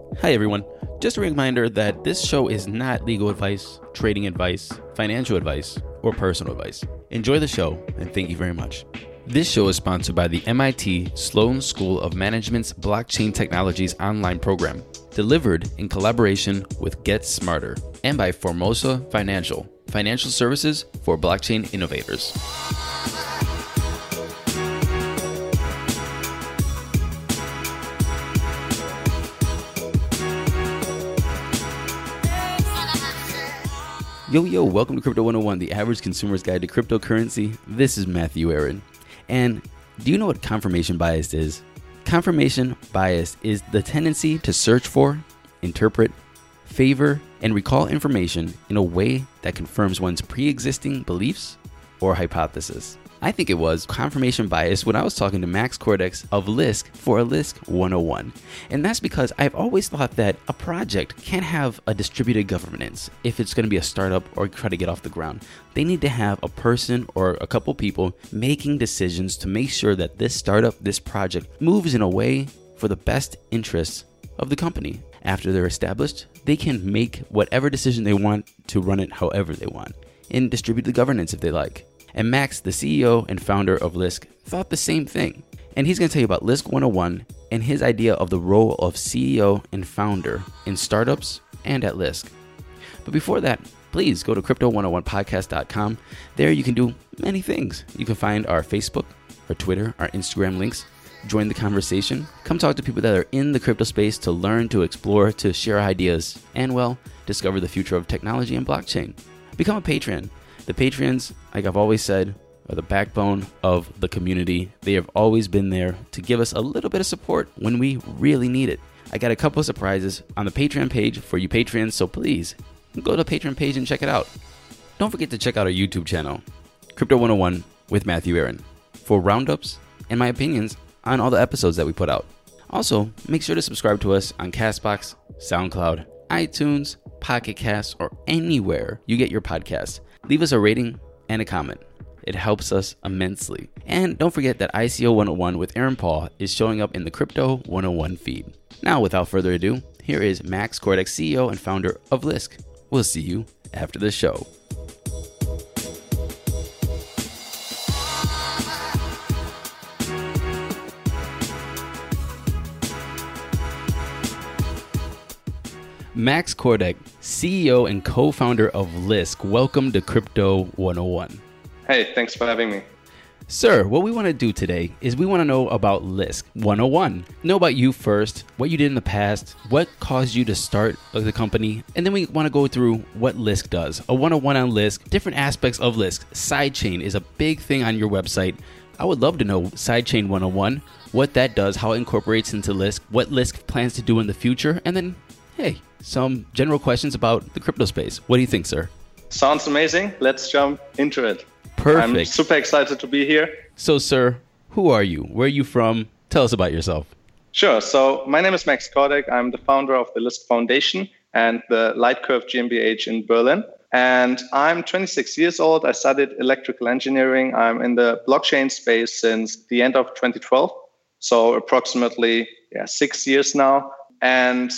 Hi everyone. Just a reminder that this show is not legal advice, trading advice, financial advice, or personal advice. Enjoy the show and thank you very much. This show is sponsored by the MIT Sloan School of Management's Blockchain Technologies online program, delivered in collaboration with Get Smarter, and by Formosa Financial, financial services for blockchain innovators. Yo, welcome to Crypto 101, the average consumer's guide to cryptocurrency. This is Matthew Aaron. And do you know what confirmation bias is? Confirmation bias is the tendency to search for, interpret, favor, and recall information in a way that confirms one's pre-existing beliefs or hypothesis. I think it was confirmation bias when I was talking to Max Cordex of Lisk for a Lisk 101. And that's because I've always thought that a project can't have a distributed governance if it's going to be a startup or try to get off the ground. They need to have a person or a couple people making decisions to make sure that this startup, this project, moves in a way for the best interests of the company. After they're established, they can make whatever decision they want to run it however they want and distribute the governance if they like. And Max, the CEO and founder of Lisk, thought the same thing. And he's going to tell you about Lisk 101 and his idea of the role of CEO and founder in startups and at Lisk. But before that, please go to crypto101podcast.com. There you can do many things. You can find our Facebook, our Twitter, our Instagram links. Join the conversation. Come talk to people that are in the crypto space to learn, to explore, to share ideas, and, well, discover the future of technology and blockchain. Become a patron. The Patreons, like I've always said, are the backbone of the community. They have always been there to give us a little bit of support when we really need it. I got a couple of surprises on the Patreon page for you Patreons, so please go to the Patreon page and check it out. Don't forget to check out our YouTube channel, Crypto 101 with Matthew Aaron, for roundups and my opinions on all the episodes that we put out. Also, make sure to subscribe to us on CastBox, SoundCloud, iTunes, Pocket Casts, or anywhere you get your podcasts. Leave us a rating and a comment. It helps us immensely. And don't forget that ICO 101 with Aaron Paul is showing up in the Crypto 101 feed. Now, without further ado, here is Max Cordex, CEO and founder of Lisk. We'll see you after the show. Max Cordex, CEO and co-founder of Lisk. Welcome to Crypto 101. Hey, thanks for having me. Sir, what we want to do today is we want to know about Lisk 101. Know about you first, what you did in the past, what caused you to start the company, and then we want to go through what Lisk does. A 101 on Lisk, different aspects of Lisk. Sidechain is a big thing on your website. I would love to know Sidechain 101, what that does, how it incorporates into Lisk, what Lisk plans to do in the future, and then, hey, some general questions about the crypto space. What do you think, sir? Sounds amazing. Let's jump into it. Perfect. I'm super excited to be here. So, sir, who are you? Where are you from? Tell us about yourself. Sure. So my name is Max Cordex. I'm the founder of the Lisk Foundation and the Lightcurve GmbH in Berlin. And I'm 26 years old. I studied electrical engineering. I'm in the blockchain space since the end of 2012. So approximately 6 years now. And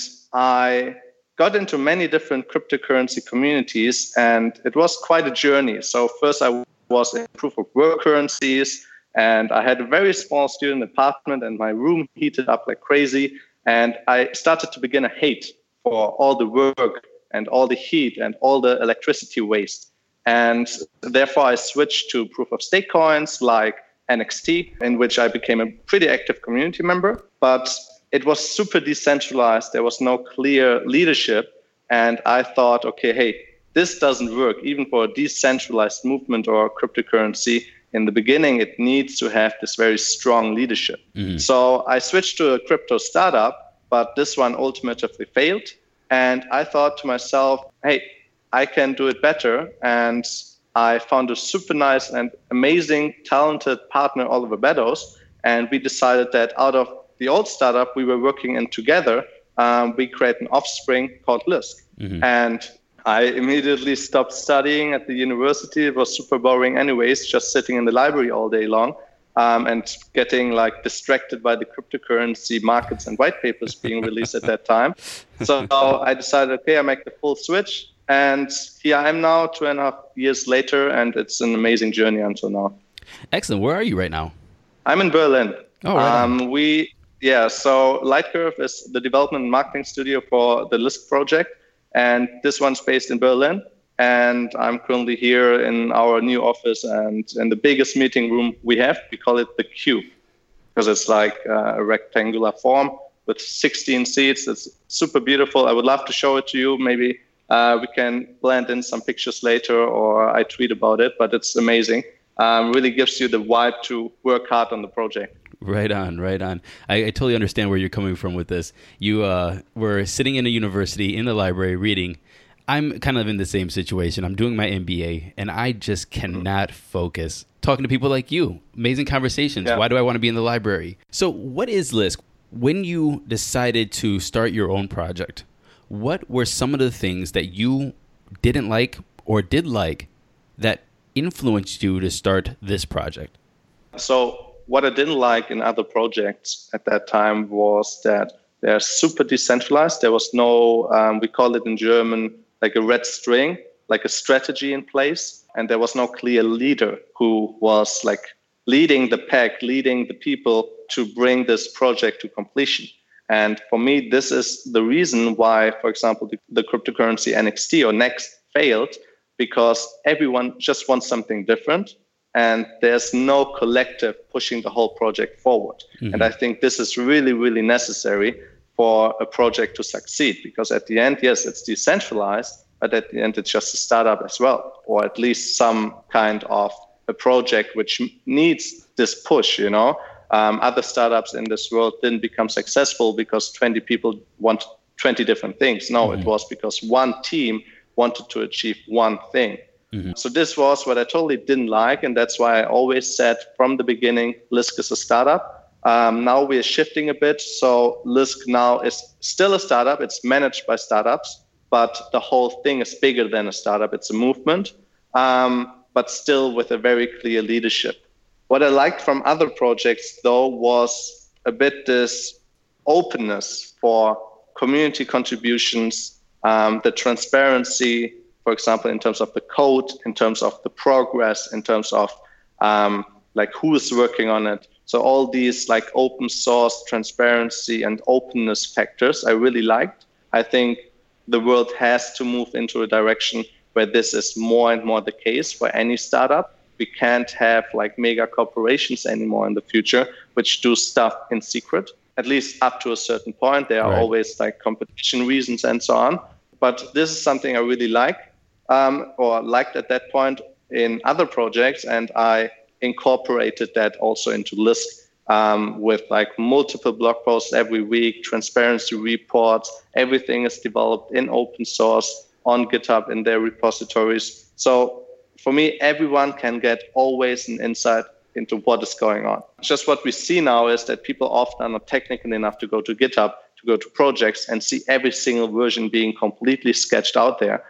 I got into many different cryptocurrency communities, and it was quite a journey. So first I was in proof of work currencies, and I had a very small student apartment, and my room heated up like crazy. And I started to begin a hate for all the work and all the heat and all the electricity waste. And therefore I switched to proof of stake coins like NXT, in which I became a pretty active community member. But it was super decentralized. There was no clear leadership. And I thought, okay, hey, this doesn't work. Even for a decentralized movement or cryptocurrency, in the beginning, it needs to have this very strong leadership. Mm-hmm. So I switched to a crypto startup, but this one ultimately failed. And I thought to myself, hey, I can do it better. And I found a super nice and amazing, talented partner, Oliver Beddoes. And we decided that out of the old startup we were working in together, we create an offspring called Lisk. Mm-hmm. And I immediately stopped studying at the university. It was super boring anyways, just sitting in the library all day long. and getting like distracted by the cryptocurrency markets and white papers being released at that time. So I decided, okay, I make the full switch. And here I am now, 2.5 years later, and it's an amazing journey until now. Excellent. Where are you right now? I'm in Berlin. Oh, right on. So Lightcurve is the development and marketing studio for the Lisk project, and this one's based in Berlin. And I'm currently here in our new office and in the biggest meeting room we have. We call it the Cube because it's like a rectangular form with 16 seats. It's super beautiful. I would love to show it to you. Maybe we can blend in some pictures later or I tweet about it, but it's amazing. Really gives you the vibe to work hard on the project. Right on, right on. I totally understand where you're coming from with this. You were sitting in a university, in the library, reading. I'm kind of in the same situation. I'm doing my MBA, and I just cannot focus. Talking to people like you, amazing conversations. Yeah. Why do I want to be in the library? So what is Lisk? When you decided to start your own project, what were some of the things that you didn't like or did like that influenced you to start this project? So what I didn't like in other projects at that time was that they're super decentralized. There was no, we call it in German, like a red string, like a strategy in place. And there was no clear leader who was like leading the pack, leading the people to bring this project to completion. And for me, this is the reason why, for example, the cryptocurrency NXT or Next failed, because everyone just wants something different. And there's no collective pushing the whole project forward. Mm-hmm. And I think this is really, really necessary for a project to succeed, because at the end, yes, it's decentralized, but at the end, it's just a startup as well, or at least some kind of a project which needs this push, you know. Other startups in this world didn't become successful because 20 people want 20 different things. No, It was because one team wanted to achieve one thing. Mm-hmm. So this was what I totally didn't like. And that's why I always said from the beginning, Lisk is a startup. Now we're shifting a bit. So Lisk now is still a startup. It's managed by startups, but the whole thing is bigger than a startup. It's a movement, but still with a very clear leadership. What I liked from other projects, though, was a bit this openness for community contributions, the transparency, for example, in terms of the code, in terms of the progress, in terms of like who is working on it. So all these like open source transparency and openness factors I really liked. I think the world has to move into a direction where this is more and more the case for any startup. We can't have like mega corporations anymore in the future, which do stuff in secret, at least up to a certain point. There are always like competition reasons and so on. But this is something I really like, or liked at that point in other projects. And I incorporated that also into Lisk with like multiple blog posts every week, transparency reports. Everything is developed in open source on GitHub in their repositories. So for me, everyone can get always an insight into what is going on. Just what we see now is that people often are not technical enough to go to GitHub, to go to projects and see every single version being completely sketched out there.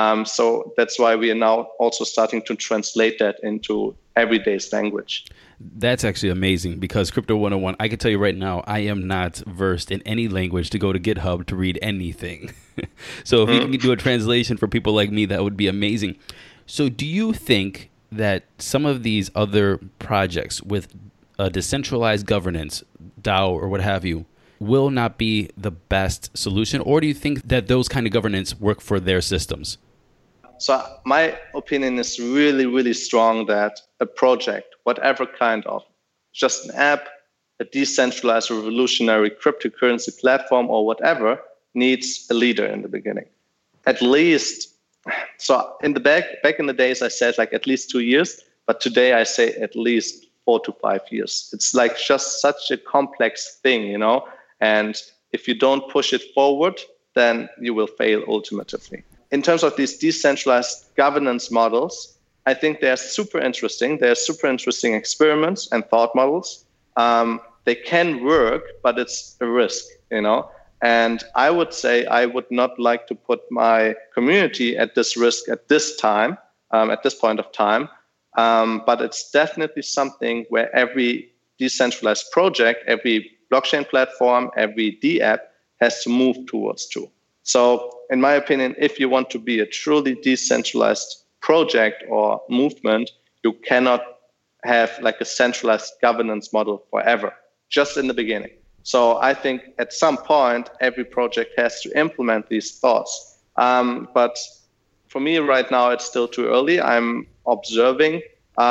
So that's why we are now also starting to translate that into everyday's language. That's actually amazing, because Crypto 101, I can tell you right now, I am not versed in any language to go to GitHub to read anything. So if you can do a translation for people like me, that would be amazing. So do you think that some of these other projects with a decentralized governance, DAO or what have you, will not be the best solution? Or do you think that those kind of governance work for their systems? So my opinion is really, really strong that a project, whatever kind of, just an app, a decentralized revolutionary cryptocurrency platform or whatever, needs a leader in the beginning. At least, so in the back in the days, I said like at least 2 years, but today I say at least 4 to 5 years. It's like just such a complex thing, you know, and if you don't push it forward, then you will fail ultimately. In terms of these decentralized governance models, I think they're super interesting. They're super interesting experiments and thought models. They can work, but it's a risk, you know. And I would say I would not like to put my community at this risk at this time, at this point of time. But it's definitely something where every decentralized project, every blockchain platform, every DApp has to move towards to. So in my opinion, if you want to be a truly decentralized project or movement, you cannot have like a centralized governance model forever, just in the beginning. So I think at some point, every project has to implement these thoughts. But for me right now, it's still too early. I'm observing,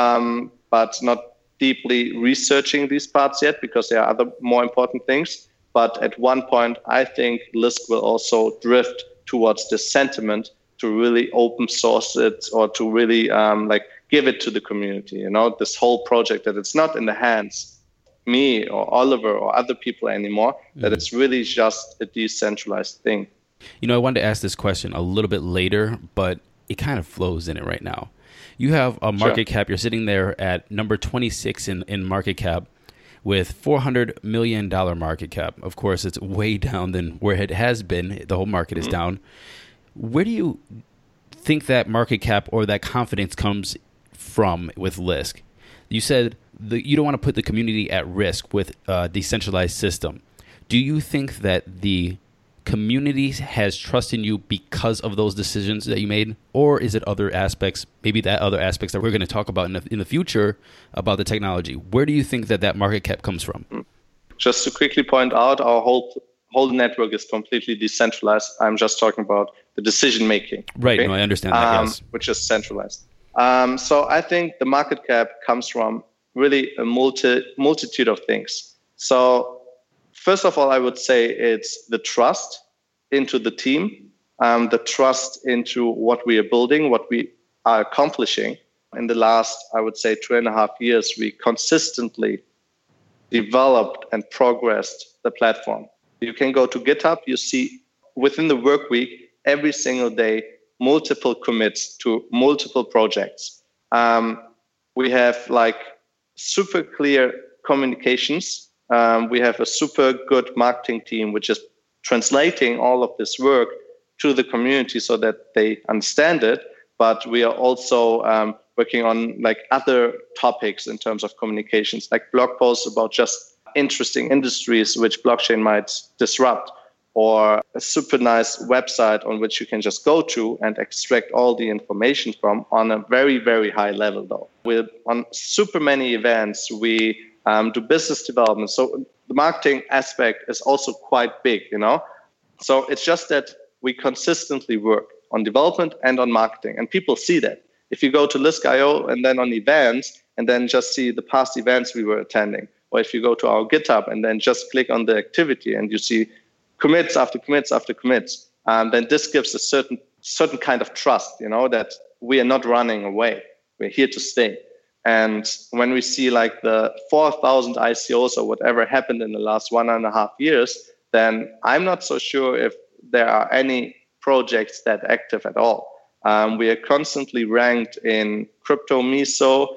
but not deeply researching these parts yet because there are other more important things. But at one point, I think Lisk will also drift towards this sentiment to really open source it or to really give it to the community. This whole project, that it's not in the hands me or Oliver or other people anymore, that it's really just a decentralized thing. I wanted to ask this question a little bit later, but it kind of flows in it right now. You have a market cap. You're sitting there at number 26 in market cap with $400 million market cap. Of course, it's way down than where it has been. The whole market is down. Where do you think that market cap or that confidence comes from with Lisk? You said you don't want to put the community at risk with a decentralized system. Do you think that the community has trust in you because of those decisions that you made? Or is it other aspects, maybe that other aspects that we're going to talk about in the future about the technology? Where do you think that market cap comes from? Just to quickly point out, our whole network is completely decentralized. I'm just talking about the decision making. Right, okay? No, I understand that, yes. Which is centralized. So I think the market cap comes from really a multitude of things. So first of all, I would say it's the trust into the team, the trust into what we are building, what we are accomplishing. In the last, I would say, 2.5 years, we consistently developed and progressed the platform. You can go to GitHub, you see within the work week, every single day, multiple commits to multiple projects. We have super clear communications. We have a super good marketing team, which is translating all of this work to the community so that they understand it. But we are also working on other topics in terms of communications, like blog posts about just interesting industries which blockchain might disrupt, or a super nice website on which you can just go to and extract all the information from on a very, very high level, though. We're on super many events. We do business development. So the marketing aspect is also quite big, So it's just that we consistently work on development and on marketing, and people see that. If you go to Lisk.io and then on events and then just see the past events we were attending, or if you go to our GitHub and then just click on the activity and you see commits after commits after commits, then this gives a certain kind of trust, that we are not running away. We're here to stay. And when we see the 4,000 ICOs or whatever happened in the last 1.5 years, then I'm not so sure if there are any projects that active at all. We are constantly ranked in Crypto Miso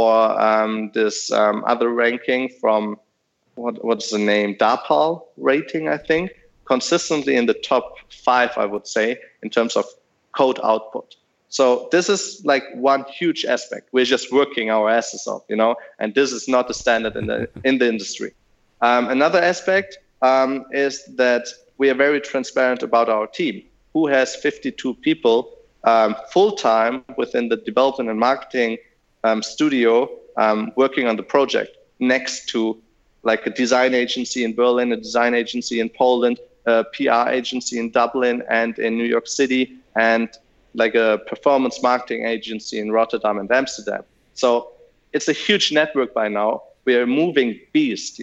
or this other ranking from, what's the name, DAPAL rating, I think, consistently in the top 5, I would say, in terms of code output. So this is one huge aspect. We're just working our asses off, and this is not the standard in the industry. Another aspect is that we are very transparent about our team, who has 52 people full-time within the development and marketing studio working on the project, next to a design agency in Berlin, a design agency in Poland, a PR agency in Dublin and in New York City, and a performance marketing agency in Rotterdam and Amsterdam. So it's a huge network by now. We are a moving beast,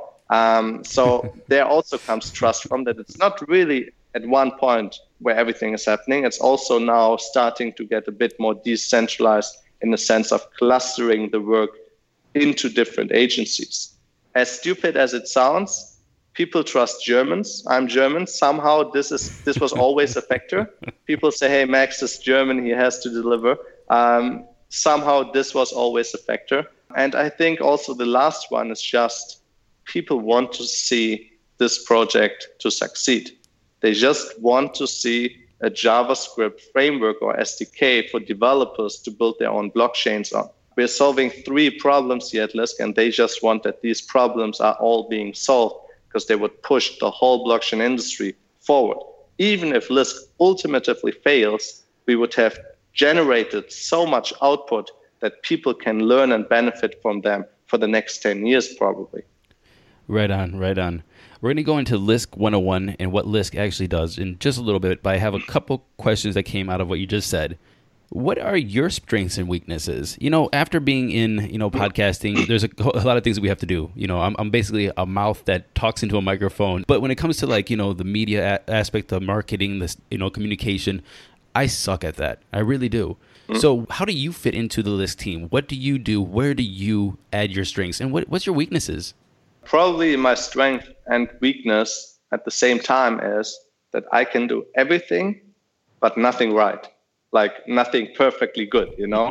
So there also comes trust from that. It's not really at one point where everything is happening. It's also now starting to get a bit more decentralized in the sense of clustering the work into different agencies. As stupid as it sounds, people trust Germans. I'm German. Somehow this was always a factor. People say, hey, Max is German. He has to deliver. Somehow this was always a factor. And I think also the last one is just people want to see this project to succeed. They just want to see a JavaScript framework or SDK for developers to build their own blockchains on. we're solving 3 problems here at Lisk, and they just want that these problems are all being solved because they would push the whole blockchain industry forward. Even if Lisk ultimately fails, we would have generated so much output that people can learn and benefit from them for the next 10 years probably. Right on, right on. We're going to go into Lisk 101 and what Lisk actually does in just a little bit, but I have a couple questions that came out of what you just said. What are your strengths and weaknesses? After being in, podcasting, there's a lot of things that we have to do. I'm basically a mouth that talks into a microphone. But when it comes to the media aspect of marketing, this, communication, I suck at that. I really do. Mm-hmm. So how do you fit into the Lisk team? What do you do? Where do you add your strengths? And what's your weaknesses? Probably my strength and weakness at the same time is that I can do everything, but nothing right. Like nothing perfectly good,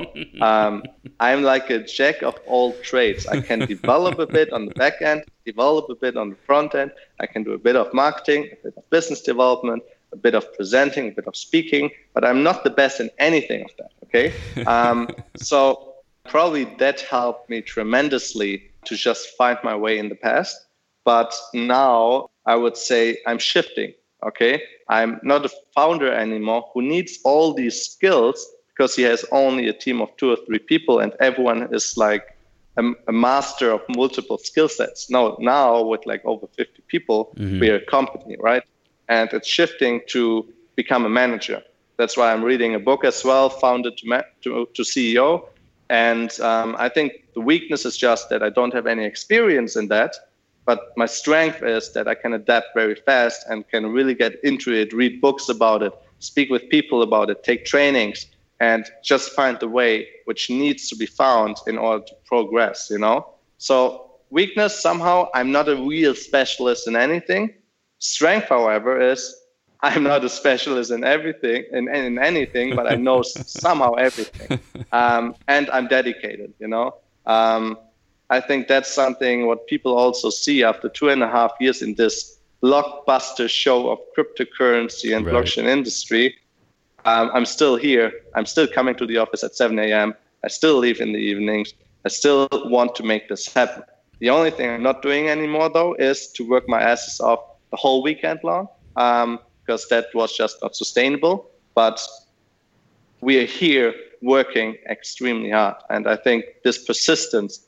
I'm like a jack of all trades. I can develop a bit on the back end, develop a bit on the front end. I can do a bit of marketing, a bit of business development, a bit of presenting, a bit of speaking, but I'm not the best in anything of that, okay? So probably that helped me tremendously to just find my way in the past. But now I would say I'm shifting. Okay, I'm not a founder anymore who needs all these skills because he has only a team of 2 or 3 people and everyone is like a master of multiple skill sets. No, now with like over 50 people, we're a company, right? And it's shifting to become a manager. That's why I'm reading a book as well, Founded to CEO. And I think the weakness is just that I don't have any experience in that. But my strength is that I can adapt very fast and can really get into it, read books about it, speak with people about it, take trainings, and just find the way which needs to be found in order to progress, So weakness, somehow, I'm not a real specialist in anything. Strength, however, is I'm not a specialist in everything, in anything, but I know somehow everything. And I'm dedicated, I think that's something what people also see after 2.5 years in this blockbuster show of cryptocurrency and blockchain industry. I'm still here. I'm still coming to the office at 7 a.m. I still leave in the evenings. I still want to make this happen. The only thing I'm not doing anymore, though, is to work my asses off the whole weekend long, because that was just not sustainable. But we are here working extremely hard. And I think this persistence,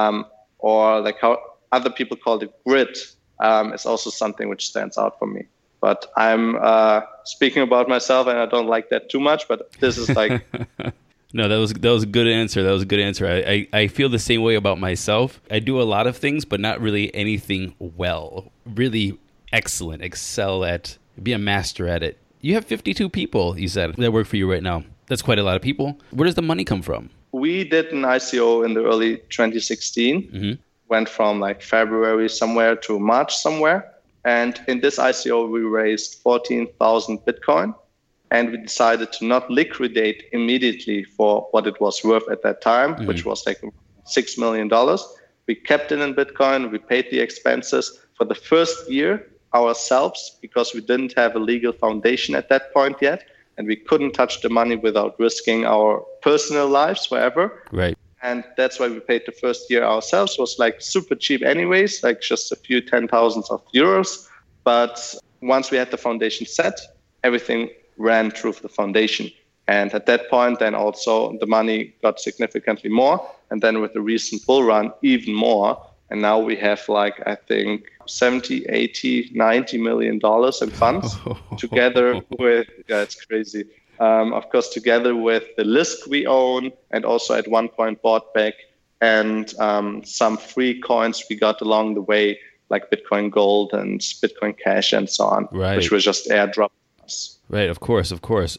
or like how other people call it grit, is also something which stands out for me. But I'm speaking about myself, and I don't like that too much. But this is like no, that was a good answer. That was a good answer. I feel the same way about myself. I do a lot of things, but not really anything well. Really excellent, excel at, be a master at it. You have 52 people, you said, that work for you right now. That's quite a lot of people. Where does the money come from? We did an ICO in the early 2016, went from like February somewhere to March somewhere. And in this ICO, we raised 14,000 Bitcoin. And we decided to not liquidate immediately for what it was worth at that time, which was like $6 million. We kept it in Bitcoin. We paid the expenses for the first year ourselves because we didn't have a legal foundation at that point yet. And we couldn't touch the money without risking our personal lives forever. Right. And that's why we paid the first year ourselves. It was like super cheap anyways, like just a few 10,000s of euros. But once we had the foundation set, everything ran through the foundation. And at that point, then also the money got significantly more. And then with the recent bull run, even more. And now we have like, I think, 70, 80, 90 million dollars in funds together with, it's crazy. Of course, together with the Lisk we own and also at one point bought back and some free coins we got along the way, like Bitcoin Gold and Bitcoin Cash and so on, which were just airdropped to us. Right, of course.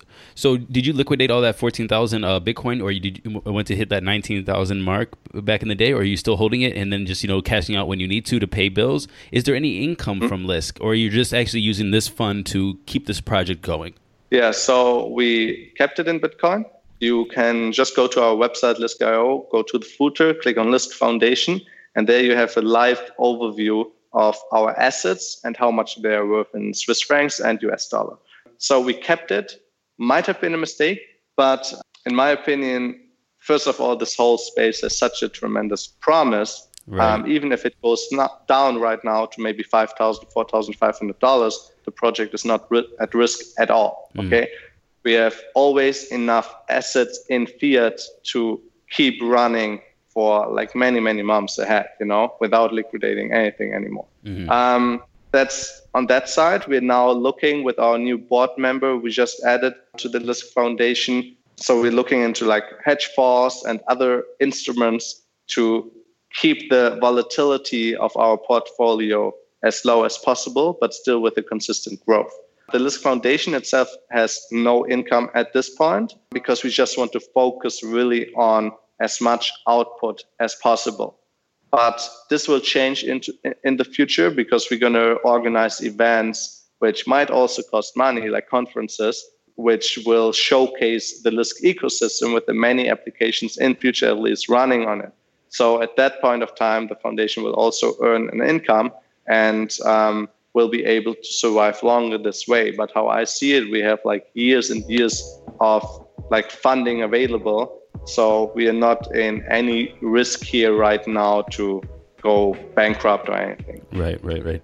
So did you liquidate all that 14,000 Bitcoin, or you went to hit that 19,000 mark back in the day, or are you still holding it and then just, cashing out when you need to pay bills? Is there any income from Lisk, or are you just actually using this fund to keep this project going? Yeah, so we kept it in Bitcoin. You can just go to our website, Lisk.io, go to the footer, click on Lisk Foundation, and there you have a live overview of our assets and how much they are worth in Swiss francs and US dollar. So we kept it. Might have been a mistake, but in my opinion, first of all, this whole space has such a tremendous promise. Right. Even if it goes down right now to maybe $5,000, $4,500, the project is not at risk at all. Okay, we have always enough assets in fiat to keep running for like many, many months ahead, without liquidating anything anymore. That's on that side. We're now looking with our new board member we just added to the Lisk Foundation. So we're looking into like hedge funds and other instruments to keep the volatility of our portfolio as low as possible, but still with a consistent growth. The Lisk Foundation itself has no income at this point because we just want to focus really on as much output as possible. But this will change in the future because we're going to organize events which might also cost money, like conferences, which will showcase the Lisk ecosystem with the many applications in future at least running on it. So at that point of time, the foundation will also earn an income and will be able to survive longer this way. But how I see it, we have like years and years of like funding available. So we are not in any risk here right now to go bankrupt or anything. Right.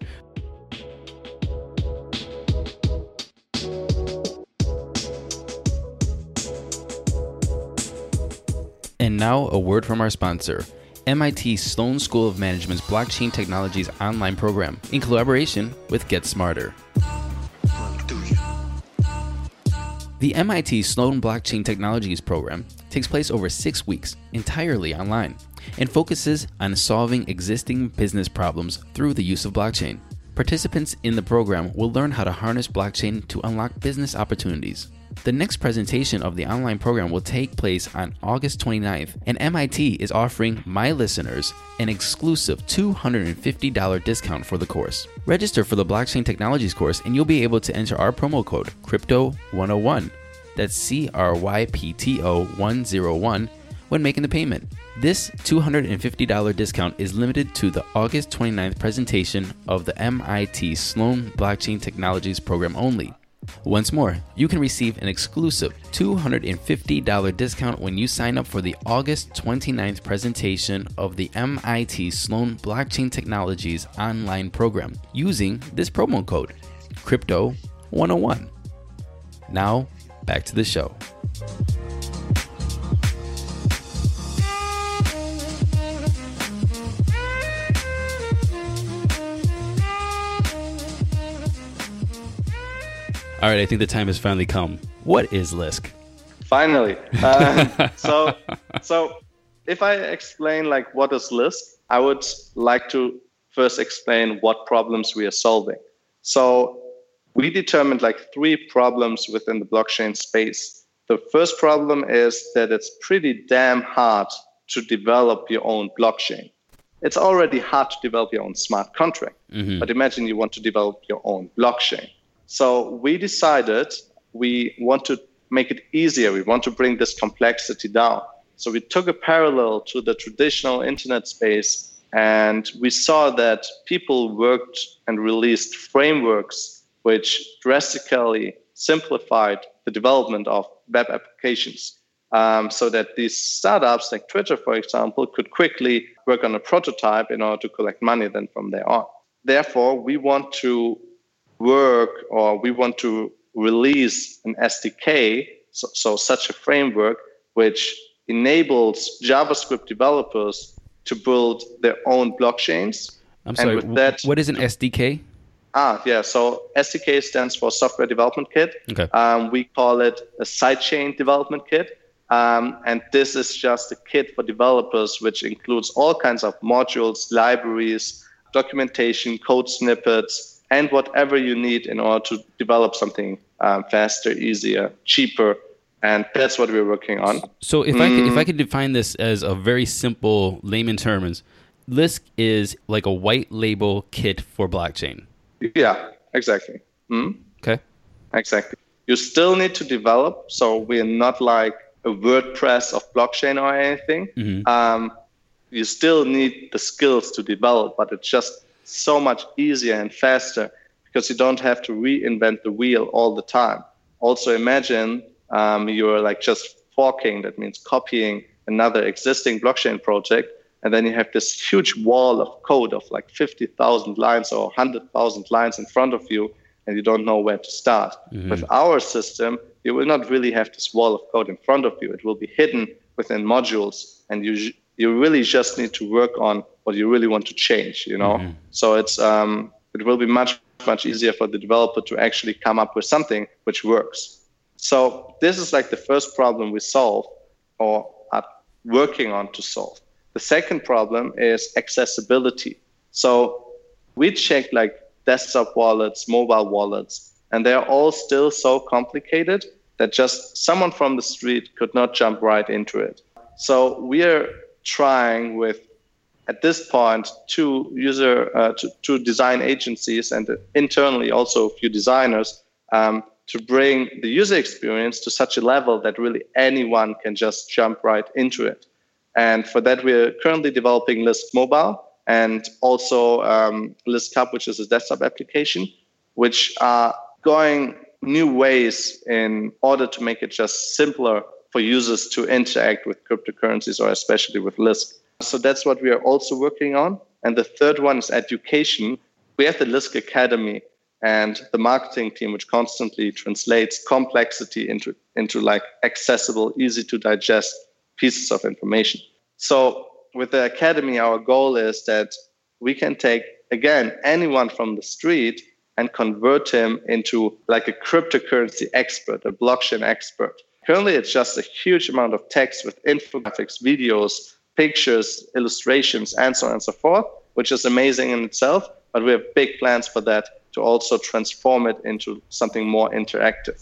And now a word from our sponsor, MIT Sloan School of Management's Blockchain Technologies online program in collaboration with Get Smarter. The MIT Sloan Blockchain Technologies program takes place over 6 weeks entirely online and focuses on solving existing business problems through the use of blockchain. Participants in the program will learn how to harness blockchain to unlock business opportunities. The next presentation of the online program will take place on August 29th, and MIT is offering my listeners an exclusive $250 discount for the course. Register for the Blockchain Technologies course and you'll be able to enter our promo code CRYPTO101. That's CRYPTO101 when making the payment. This $250 discount is limited to the August 29th presentation of the MIT Sloan Blockchain Technologies program only. Once more, you can receive an exclusive $250 discount when you sign up for the August 29th presentation of the MIT Sloan Blockchain Technologies online program using this promo code, Crypto101. Now, back to the show. All right, I think the time has finally come. What is Lisk? Finally. So if I explain like what is Lisk, I would like to first explain what problems we are solving. So we determined like 3 problems within the blockchain space. The first problem is that it's pretty damn hard to develop your own blockchain. It's already hard to develop your own smart contract, but imagine you want to develop your own blockchain. So we decided we want to make it easier. We want to bring this complexity down. So we took a parallel to the traditional internet space, and we saw that people worked and released frameworks which drastically simplified the development of web applications, so that these startups like Twitter, for example, could quickly work on a prototype in order to collect money then from there on. Therefore, we want to release an SDK, so such a framework which enables JavaScript developers to build their own blockchains. I'm sorry, what is an SDK? So SDK stands for Software Development Kit. Okay. We call it a sidechain development kit. And this is just a kit for developers, which includes all kinds of modules, libraries, documentation, code snippets, and whatever you need in order to develop something faster, easier, cheaper. And that's what we're working on. So if I could define this as a very simple layman terms, Lisk is like a white label kit for blockchain. Yeah, exactly. Okay. Exactly. You still need to develop. So we're not like a WordPress of blockchain or anything. You still need the skills to develop, but it's just so much easier and faster because you don't have to reinvent the wheel all the time. Also imagine you're like just forking, that means copying another existing blockchain project, and then you have this huge wall of code of like 50,000 lines or 100,000 lines in front of you, and you don't know where to start. With our system, you will not really have this wall of code in front of you. It will be hidden within modules, and you really just need to work on what you really want to change, So it will be much easier for the developer to actually come up with something which works. So this is like the first problem we solve or are working on to solve. The second problem is accessibility. So we checked like desktop wallets, mobile wallets, and they're all still so complicated that just someone from the street could not jump right into it. So we are trying with, at this point, two design agencies and internally also a few designers to bring the user experience to such a level that really anyone can just jump right into it. And for that, we're currently developing Lisk Mobile and also Lisk Hub, which is a desktop application, which are going new ways in order to make it just simpler for users to interact with cryptocurrencies or especially with Lisk. So that's what we are also working on. And the third one is education. We have the Lisk Academy and the marketing team, which constantly translates complexity into like accessible, easy to digest pieces of information. So with the Academy, our goal is that we can take, again, anyone from the street and convert him into like a cryptocurrency expert, a blockchain expert. Currently, it's just a huge amount of text with infographics, videos, pictures, illustrations, and so on and so forth, which is amazing in itself. But we have big plans for that to also transform it into something more interactive,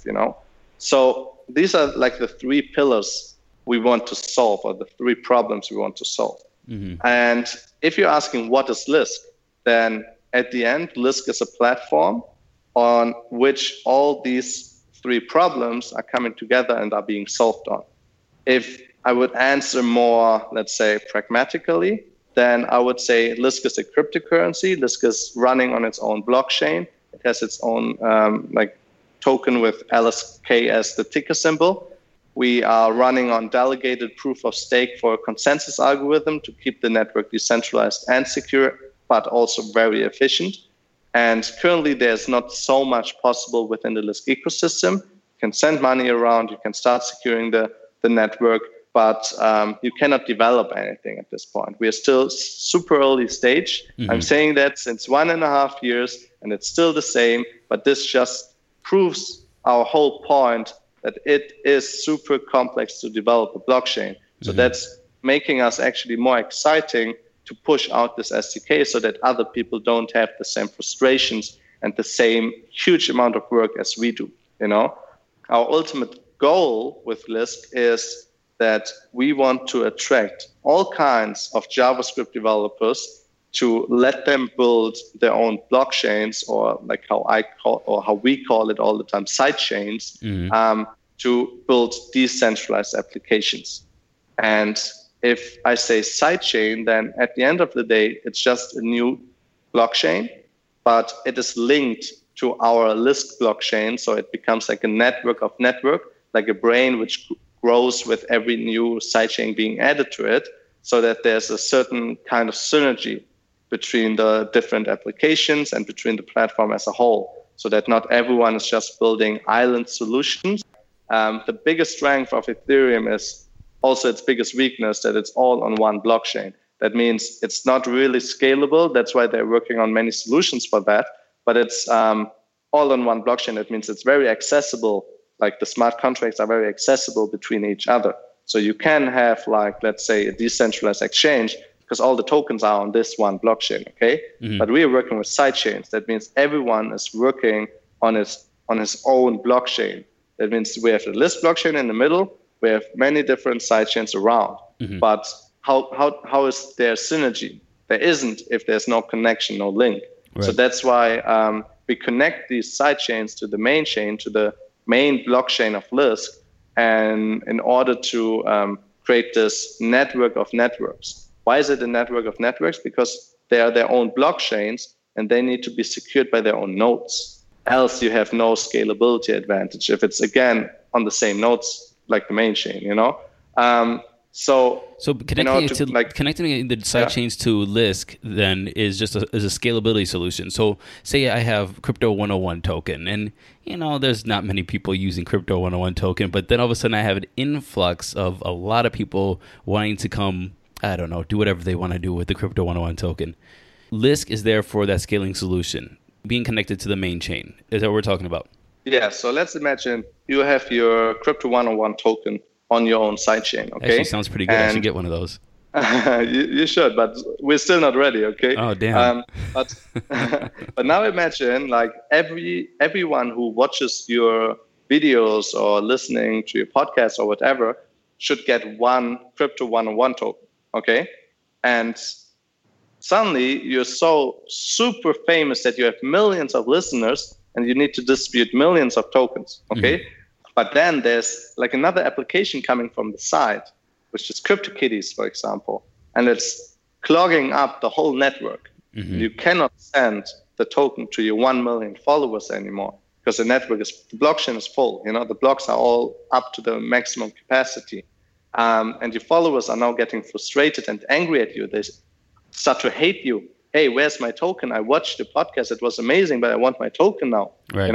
So these are like the three pillars we want to solve, or the three problems we want to solve. And if you're asking what is Lisk, then at the end, Lisk is a platform on which all these three problems are coming together and are being solved on. If I would answer more, let's say, pragmatically, then I would say Lisk is a cryptocurrency. Lisk is running on its own blockchain. It has its own token with LSK as the ticker symbol. We are running on delegated proof of stake for a consensus algorithm to keep the network decentralized and secure, but also very efficient. And currently, there's not so much possible within the Lisk ecosystem. You can send money around, you can start securing the network, but you cannot develop anything at this point. We are still super early stage. I'm saying that since 1.5 years, and it's still the same, but this just proves our whole point that it is super complex to develop a blockchain. So that's making us actually more exciting to push out this SDK so that other people don't have the same frustrations and the same huge amount of work as we do, Our ultimate goal with Lisk is that we want to attract all kinds of JavaScript developers to let them build their own blockchains, or like how we call it all the time, side chains, to build decentralized applications. And if I say sidechain, then at the end of the day, it's just a new blockchain, but it is linked to our Lisk blockchain. So it becomes like a network of network, like a brain which grows with every new sidechain being added to it, so that there's a certain kind of synergy between the different applications and between the platform as a whole, so that not everyone is just building island solutions. The biggest strength of Ethereum is also its biggest weakness, that it's all on one blockchain. That means it's not really scalable. That's why they're working on many solutions for that. But it's all on one blockchain. That means it's very accessible. Like the smart contracts are very accessible between each other. So you can have, like, let's say, a decentralized exchange because all the tokens are on this one blockchain, okay? But we are working with sidechains. That means everyone is working on his own blockchain. That means we have the Lisk blockchain in the middle. We have many different sidechains around, but how is there synergy? There isn't if there's no connection, no link. Right. So that's why we connect these sidechains to the main chain, to the main blockchain of Lisk, and in order to create this network of networks. Why is it a network of networks? Because they are their own blockchains and they need to be secured by their own nodes. Else you have no scalability advantage if it's, again, on the same nodes like the main chain, So connecting the side chains to Lisk then is just a scalability solution. So say I have Crypto 101 token, and there's not many people using Crypto 101 token, but then all of a sudden I have an influx of a lot of people wanting to come, I don't know, do whatever they want to do with the Crypto 101 token. Lisk is there for that scaling solution, being connected to the main chain. Is that what we're talking about? Yeah. So let's imagine you have your Crypto 101 token on your own sidechain. Okay. Actually sounds pretty good. I should get one of those. You should, but we're still not ready. Okay. Oh damn. But now imagine like everyone who watches your videos or listening to your podcast or whatever should get one Crypto 101 token. Okay. And suddenly you're so super famous that you have millions of listeners and you need to distribute millions of tokens. Okay. Mm-hmm. But then there's like another application coming from the side, which is CryptoKitties, for example, and it's clogging up the whole network. Mm-hmm. You cannot send the token to your 1 million followers anymore because the blockchain is full. The blocks are all up to the maximum capacity. And your followers are now getting frustrated and angry at you. They start to hate you. Hey, where's my token? I watched the podcast. It was amazing, but I want my token now. Right.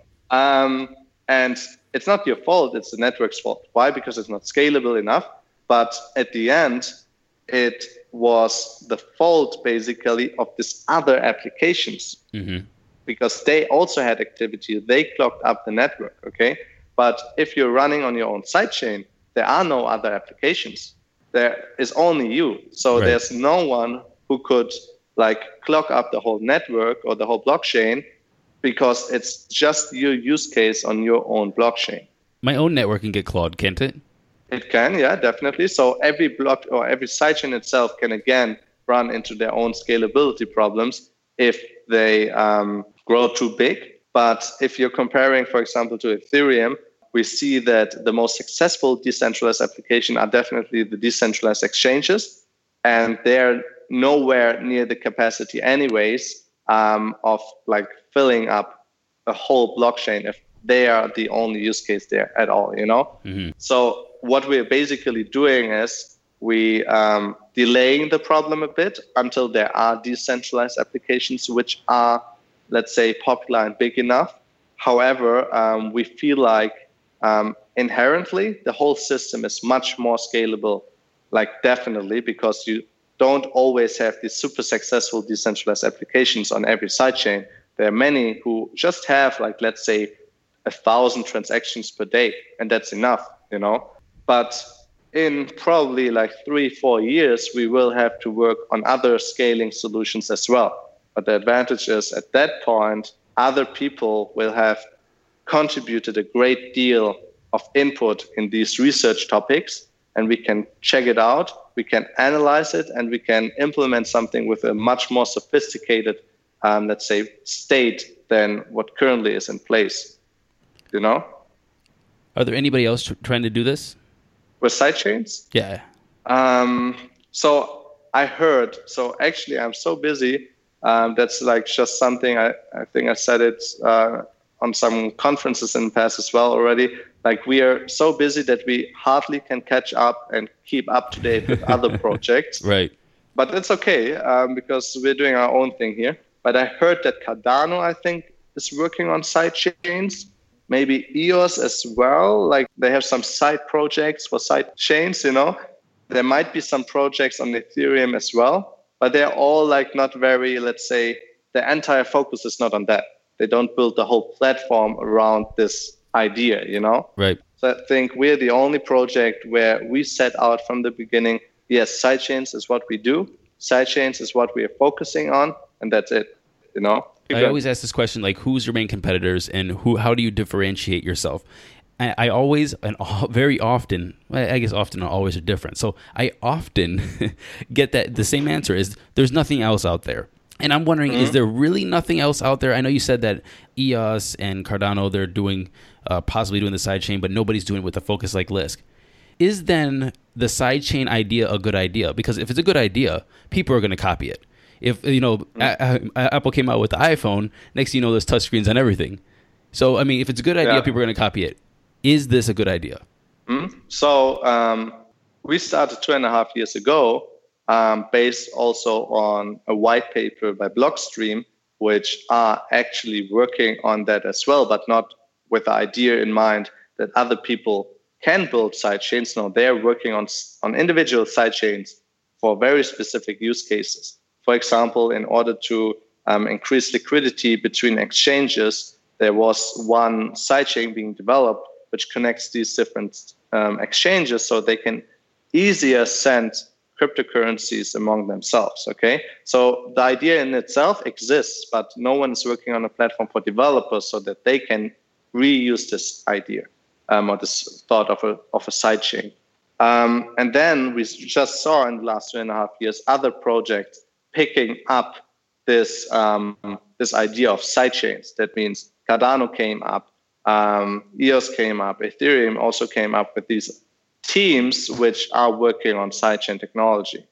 And it's not your fault. It's the network's fault. Why? Because it's not scalable enough. But at the end, it was the fault basically of these other applications because they also had activity. They clogged up the network. Okay. But if you're running on your own sidechain, there are no other applications. There is only you. So There's no one who could clog up the whole network or the whole blockchain because it's just your use case on your own blockchain. My own network can get clogged, can't it? It can, yeah, definitely. So every block or every sidechain itself can again run into their own scalability problems if they grow too big. But if you're comparing, for example, to Ethereum, we see that the most successful decentralized applications are definitely the decentralized exchanges, and they're nowhere near the capacity anyways of filling up a whole blockchain if they are the only use case there at all, Mm-hmm. So what we're basically doing is we delaying the problem a bit until there are decentralized applications which are, let's say, popular and big enough. However, we feel like inherently the whole system is much more scalable, definitely, because you don't always have these super successful decentralized applications on every sidechain. There are many who just have, let's say, 1,000 transactions per day, and that's enough, But in probably 3-4 years, we will have to work on other scaling solutions as well. But the advantage is at that point, other people will have contributed a great deal of input in these research topics, and we can check it out, we can analyze it, and we can implement something with a much more sophisticated, let's say, state than what currently is in place. Are there anybody else trying to do this? With sidechains? Yeah. So I heard. So actually, I'm so busy. That's just something. I think I said it on some conferences in the past as well already. We are so busy that we hardly can catch up and keep up to date with other projects. Right. But it's okay because we're doing our own thing here. But I heard that Cardano, I think, is working on sidechains. Maybe EOS as well. They have some side projects for side chains, There might be some projects on Ethereum as well, but they're all not very, let's say, the entire focus is not on that. They don't build the whole platform around this idea, Right. So I think we're the only project where we set out from the beginning, yes, sidechains is what we do. Sidechains is what we are focusing on, and that's it, I always ask this question, who's your main competitors and how do you differentiate yourself? I always, and very often, I guess often and always are different. So I often get that the same answer is there's nothing else out there. And I'm wondering, is there really nothing else out there? I know you said that EOS and Cardano, they're doing, possibly doing the sidechain, but nobody's doing it with a focus like Lisk. Is then the sidechain idea a good idea? Because if it's a good idea, people are going to copy it. If, Apple came out with the iPhone, next thing you know, there's touchscreens on everything. So, I mean, if it's a good idea, people are going to copy it. Is this a good idea? So, We started 2.5 years ago, based also on a white paper by Blockstream, which are actually working on that as well, but not with the idea in mind that other people can build sidechains. No, they're working on individual sidechains for very specific use cases. For example, in order to increase liquidity between exchanges, there was one sidechain being developed which connects these different exchanges so they can easier send cryptocurrencies among themselves. Okay, so the idea in itself exists, but no one is working on a platform for developers so that they can reuse this idea or this thought of a sidechain. And then we just saw in the last 2.5 years other projects picking up this this idea of sidechains. That means Cardano came up, EOS came up, Ethereum also came up with these teams which are working on sidechain technology.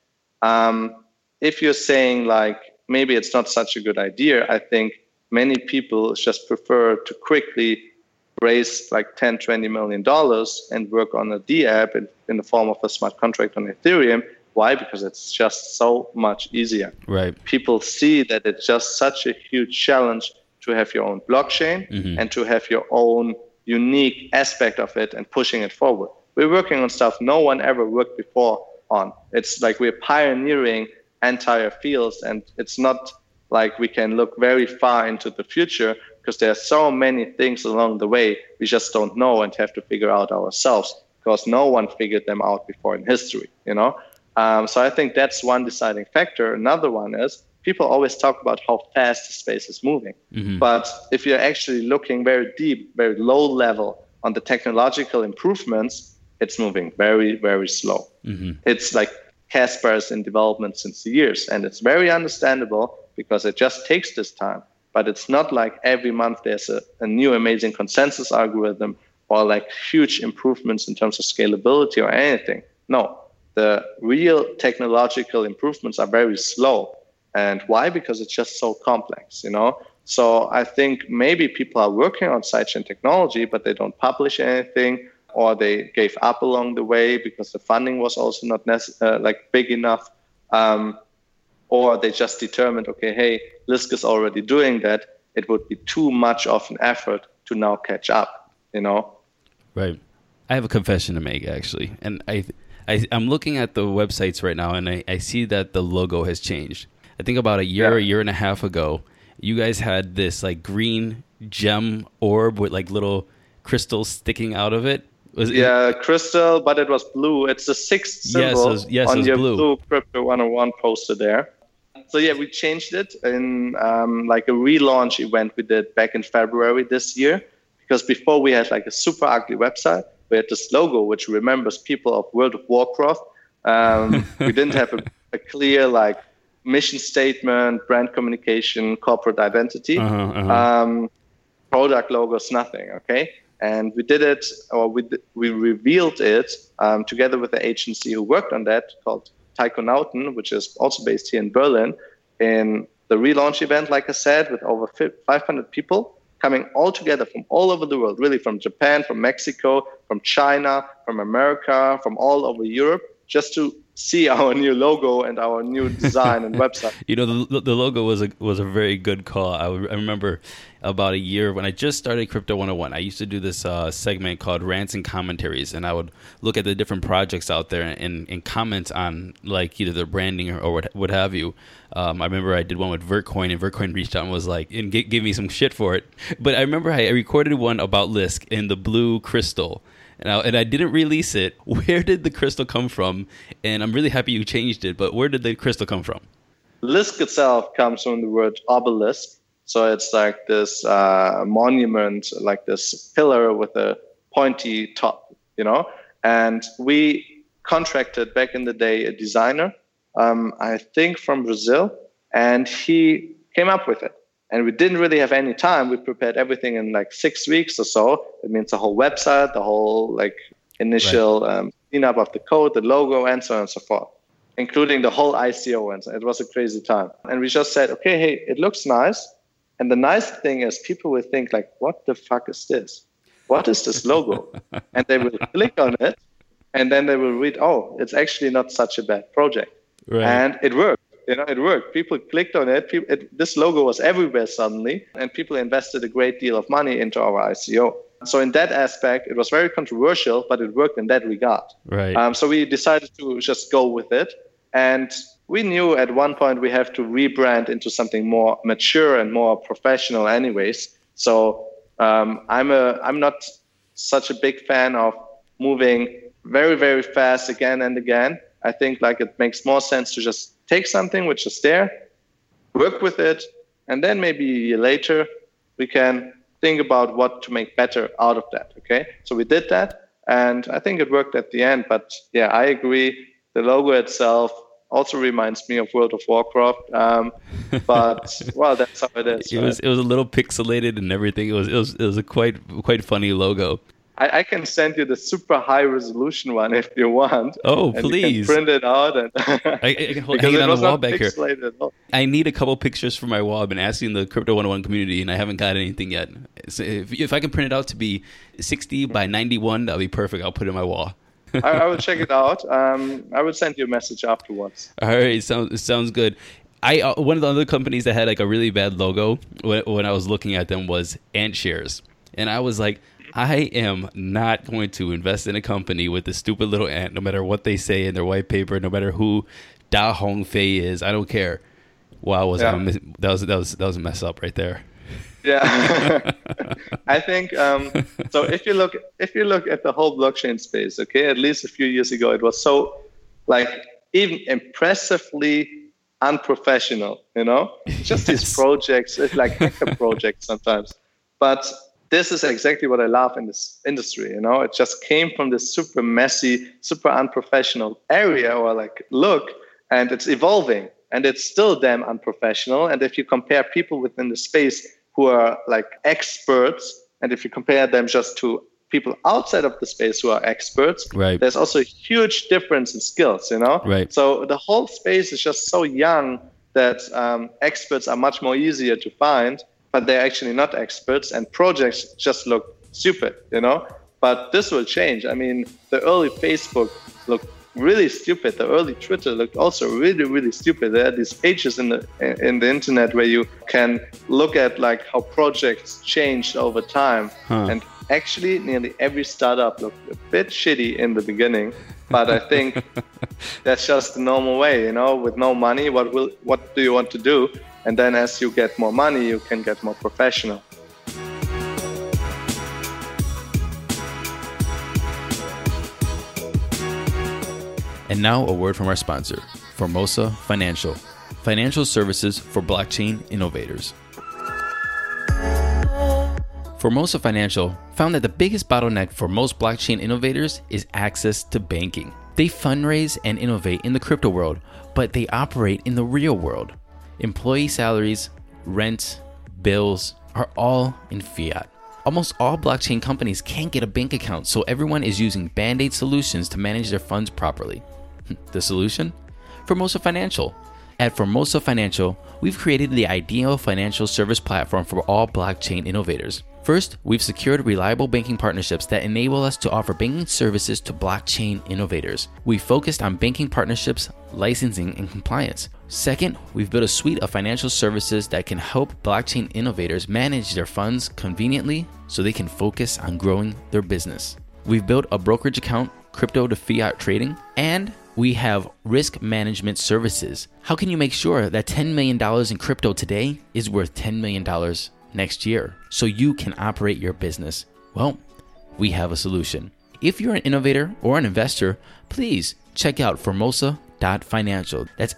If you're saying like maybe it's not such a good idea, I think many people just prefer to quickly raise like $10-20 million and work on a DApp in the form of a smart contract on Ethereum. Why? Because it's just so much easier. Right. People see that it's just such a huge challenge to have your own blockchain and to have your own unique aspect of it and pushing it forward. We're working on stuff no one ever worked before on. It's like we're pioneering entire fields, and it's not like we can look very far into the future because there are so many things along the way we just don't know and have to figure out ourselves because no one figured them out before in history, you know? So I think that's one deciding factor. Another one is people always talk about how fast the space is moving. But if you're actually looking very deep, very low level on the technological improvements, it's moving very, very slow. It's like Casper is in development since years, and it's very understandable because it just takes this time. But it's not like every month there's a new amazing consensus algorithm or like huge improvements in terms of scalability or anything. No, the real technological improvements are very slow. And why? Because it's just so complex, you know? So I think maybe people are working on sidechain technology, but they don't publish anything, or they gave up along the way because the funding was also not big enough. Or they just determined, okay, hey, Lisk is already doing that. It would be too much of an effort to now catch up, you know? Right. I have a confession to make, actually. And I'm looking at the websites right now, and I see that the logo has changed. I think about a year and a half ago, you guys had this like green gem orb with like little crystals sticking out of it. Crystal, but it was blue. It's the sixth symbol on your blue Crypto 101 poster there. So yeah, we changed it in like a relaunch event we did back in February this year. Because before we had like a super ugly website. We had this logo which remembers people of World of Warcraft. We didn't have a clear like mission statement, brand communication, corporate identity, product logos, nothing. Okay. And we did it, or we revealed it together with the agency who worked on that called Taikonauten, which is also based here in Berlin, in the relaunch event, like I said, with over 500 people coming all together from all over the world, really from Japan, from Mexico, from China, from America, from all over Europe, just to see our new logo and our new design and website. You know, the logo was a very good call. I remember about a year when I just started Crypto 101, I used to do this segment called Rants and Commentaries, and I would look at the different projects out there and comment on like either their branding or what have you. I remember I did one with Vertcoin, and Vertcoin reached out and was like, and gave me some shit for it. But I remember I recorded one about Lisk in the blue crystal. And I didn't release it. Where did the crystal come from? And I'm really happy you changed it, but where did the crystal come from? Lisk itself comes from the word obelisk. So it's like this monument, like this pillar with a pointy top, you know? And we contracted back in the day a designer, I think from Brazil, and he came up with it. And we didn't really have any time. We prepared everything in like 6 weeks or so. It means the whole website, the whole like initial cleanup of the code, the logo, and so on and so forth, including the whole ICO. And so it was a crazy time. And we just said, okay, hey, it looks nice. And the nice thing is people will think like, what the fuck is this? What is this logo? And they will click on it. and then they will read, oh, it's actually not such a bad project. Right. And it worked. It worked. People clicked on it. This logo was everywhere suddenly, and people invested a great deal of money into our ICO. So in that aspect, it was very controversial, but it worked in that regard. Right. So we decided to just go with it. And we knew at one point we have to rebrand into something more mature and more professional anyways. So I'm not such a big fan of moving very, very fast again and again. I think like it makes more sense to just take something which is there, work with it, and then maybe a year later we can think about what to make better out of that. Okay, so we did that, and I think it worked at the end. But yeah, I agree. The logo itself also reminds me of World of Warcraft. But well, that's how it is. It was a little pixelated and everything. It was a quite funny logo. I can send you the super high resolution one if you want. Oh, and please. You can print it out. And I can hang it on the wall back here. At all. I need a couple pictures for my wall. I've been asking the Crypto 101 community, and I haven't got anything yet. So if I can print it out to be 60 by 91, that'll be perfect. I'll put it on my wall. I will check it out. I will send you a message afterwards. All right, sounds good. One of the other companies that had like a really bad logo when I was looking at them was AntShares, and I was like, I am not going to invest in a company with a stupid little ant, no matter what they say in their white paper, no matter who Da Hongfei is. I don't care. Wow, that was a mess up right there. Yeah, I think so. If you look at the whole blockchain space, okay, at least a few years ago, it was so like even impressively unprofessional. Just these projects. It's like hacker projects sometimes, but this is exactly what I love in this industry. It just came from this super messy, super unprofessional area or like look, and it's evolving, and it's still damn unprofessional. And if you compare people within the space who are like experts, and if you compare them just to people outside of the space who are experts, right, there's also a huge difference in skills, Right. So the whole space is just so young that experts are much more easier to find, but they're actually not experts, and projects just look stupid, But this will change. I mean, the early Facebook looked really stupid. The early Twitter looked also really, really stupid. There are these pages in the internet where you can look at like how projects changed over time. And actually, nearly every startup looked a bit shitty in the beginning. But I think that's just the normal way, With no money, what do you want to do? And then as you get more money, you can get more professional. And now a word from our sponsor, Formosa Financial. Financial services for blockchain innovators. Formosa Financial found that the biggest bottleneck for most blockchain innovators is access to banking. They fundraise and innovate in the crypto world, but they operate in the real world. Employee salaries, rent, bills are all in fiat. Almost all blockchain companies can't get a bank account, so everyone is using Band-Aid solutions to manage their funds properly. The solution? Formosa Financial. At Formosa Financial, we've created the ideal financial service platform for all blockchain innovators. First, we've secured reliable banking partnerships that enable us to offer banking services to blockchain innovators. We focused on banking partnerships, licensing, and compliance. Second, we've built a suite of financial services that can help blockchain innovators manage their funds conveniently so they can focus on growing their business. We've built a brokerage account, crypto to fiat trading, and we have risk management services. How can you make sure that $10 million in crypto today is worth $10 million next year so you can operate your business? Well, we have a solution. If you're an innovator or an investor, please check out Formosa.financial. That's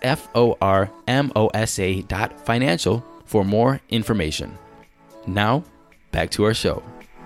FORMOSA.financial for more information. Now, back to our show.